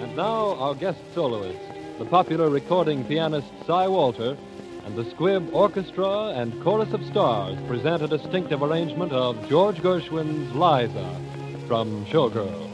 And now our guest soloists, the popular recording pianist Cy Walter, and the Squibb Orchestra and Chorus of Stars present a distinctive arrangement of George Gershwin's Liza from Showgirl.